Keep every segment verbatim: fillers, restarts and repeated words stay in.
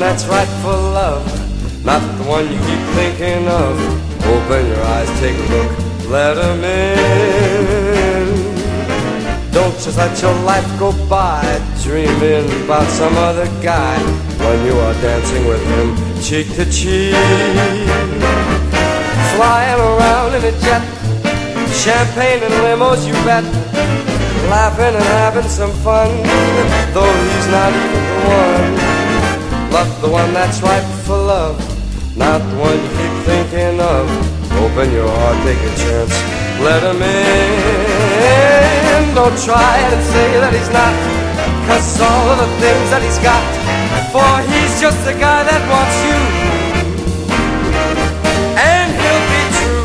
that's right for love, not the one you keep thinking of. Open your eyes, take a look, let him in. Don't just let your life go by dreaming about some other guy when you are dancing with him cheek to cheek. Flying around in a jet, champagne and limos, you bet. Laughing and having some fun, though he's not even the one. Love the one that's right for love, not the one you keep thinking of. Open your heart, take a chance, let him in. Don't try and say that he's not, 'cause all of the things that he's got, for he's just the guy that wants you, and he'll be true.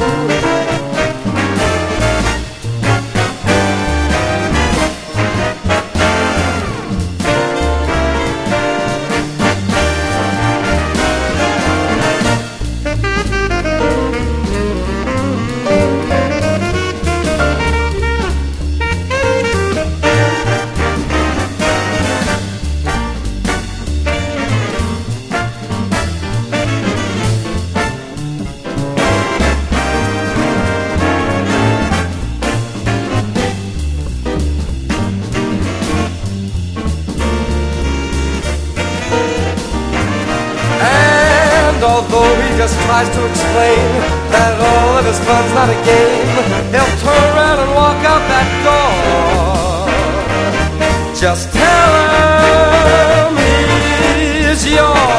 Although he just tries to explain that all of his fun's not a game, he'll turn around and walk out that door. Just tell him he's yours.